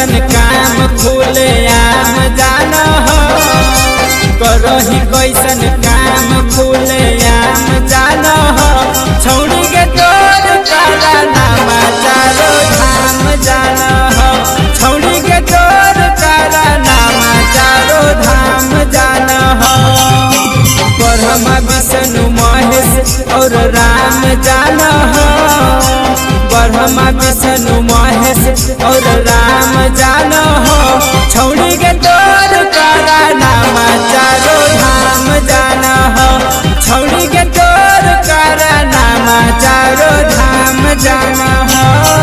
कैसन काम खुले आम जाना हो, करही कैसन काम खुले आम जाना हो। छौड़ी के तोर काला नामा चारो धाम जाना हो, छौड़ी के तोर काला नामा चारो धाम जाना हो। ब्रह्मा विष्णु महेश और राम जाना हो, ब्रह्मा विष्णु महेश और राम जाना हो। छौड़ी के तोर काला नामा चारो धाम जाना हो, छौड़ी के तोर काला नामा चारो धाम जाना हो।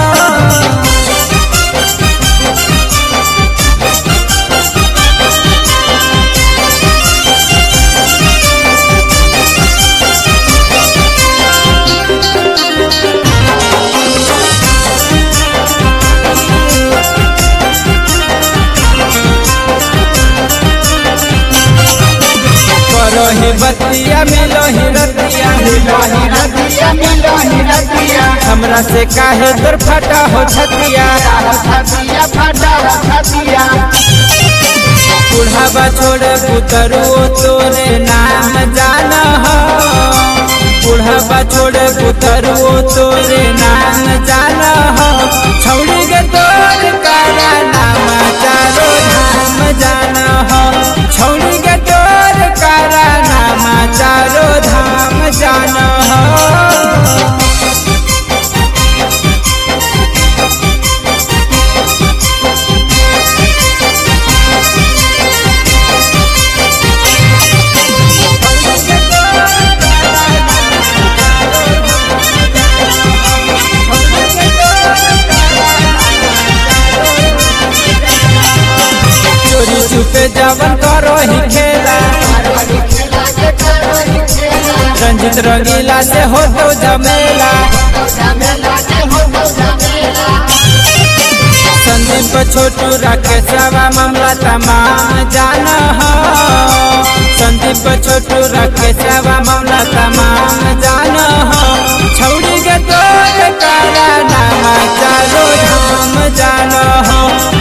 रही बतिया मिलोही रतिया, हमरा से काहे तोर फटा हो छतिया। बुढ़ावा छोड़े पुतरू तोरे नाम जाना हो, बुढ़ावा छोड़े पुतरू तोरे नाम जाना हो। छौड़ी के तोर काला नामा चारो धाम जाना हो, छौड़ी के तोर काला नामा चारो धाम जाना हो। चोरी छुपे जवन करो ही खेला, रंजित रंगीला से हो तो जमेला। संदीप छोटू राकेशवा मामला तमाम जाना हो, संदीप छोटू राकेशवा मामला तमाम जाना हो। छौड़ी के तोर काला नामा चारो धाम जाना हो,